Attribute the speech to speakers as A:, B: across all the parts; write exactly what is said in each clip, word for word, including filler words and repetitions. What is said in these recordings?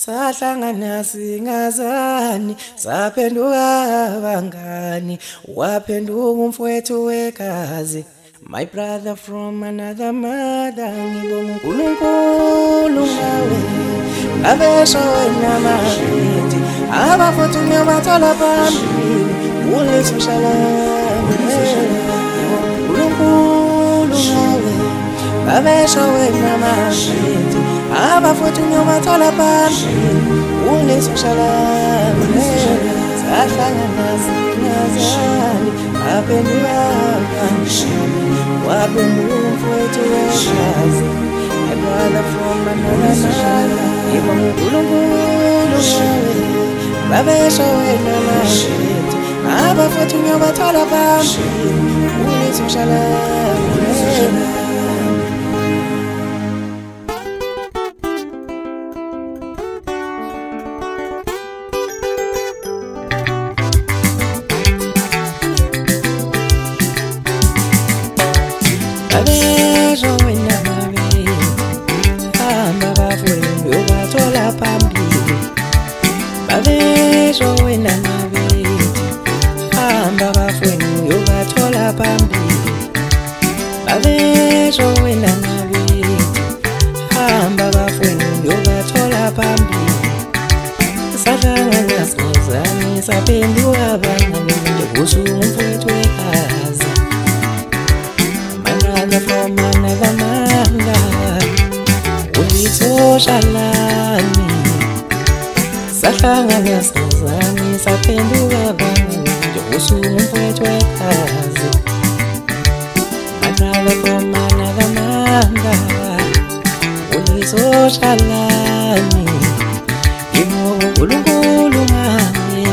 A: sahlangana singazani saphenduka abangani waphenduka umfowethu wegazi my brother from another mother ngibonga uNkulunkulu ngawe abesho wena mazithi abafuthu ngiyabathola phambili ulethu shalom uNkulunkulu ngawe abesho wena mazithi abafuthu ngiyabathola phambili ulethu shalom sahlangana singazani aphenduka abangani waphenduka umfowethu wegazi my brother from another mother ngibonga uNkulunkulu ngawe babesho wena mazithi abafuthu ngiyabathola phambili ulethu shalom Babesho wena mazithi hamba bafowethu uyobathola phambili babesho wena mazithi hamba bafowethu uyobathola phambili babesho wena mazithi hamba bafowethu uyobathola phambili sahlangana singazani saphenduka abangani njengokusho umfowethu wegazi from another mother ulitho shalani sahlangana singazani saphenduka abangani njengokusho umfowethu wegazi my brother from another mother ulitho shalani ngibonga uNkulunkulu ngawe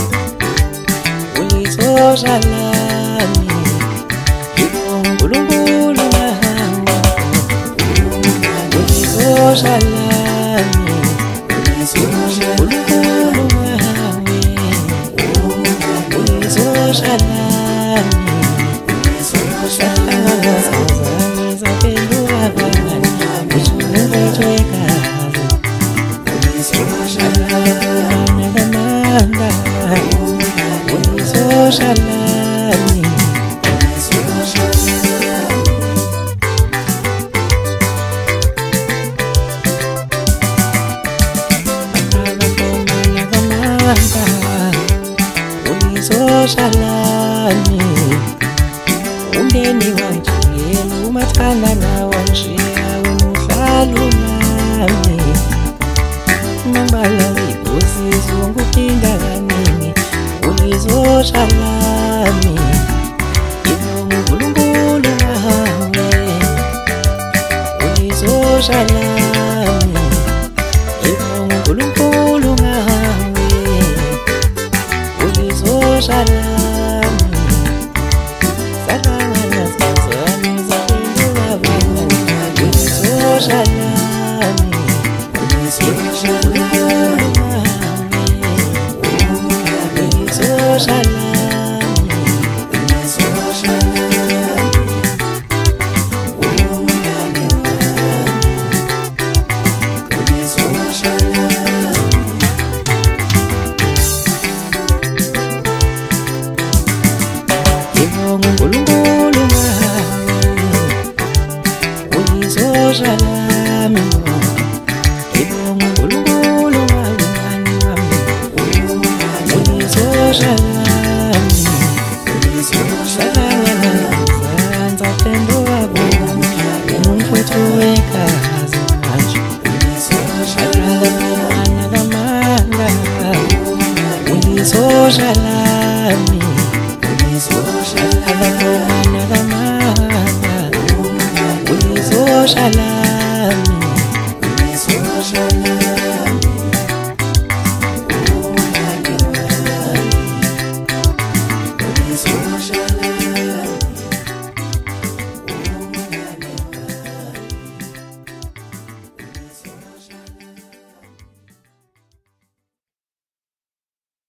A: ulitho shalani ngibonga uNkulunkulu shalani uNkulunkulu ngawe uliso shalani sahlangana singazani saphenduka abangani umfowethu wegazi uliso shalani shalani umndeni wanjiyela umathandana wanshiya wena uhlala nami nambala ikosizo nguphinda kaningi ulizo shalani ngibonga uNkulunkulu ngawe ulizo shalani ngibonga uNkulunkulu ngawe ulizo shalani Shalami, ulizo shalami, ulizo shalami, ulizo shalami, ulizo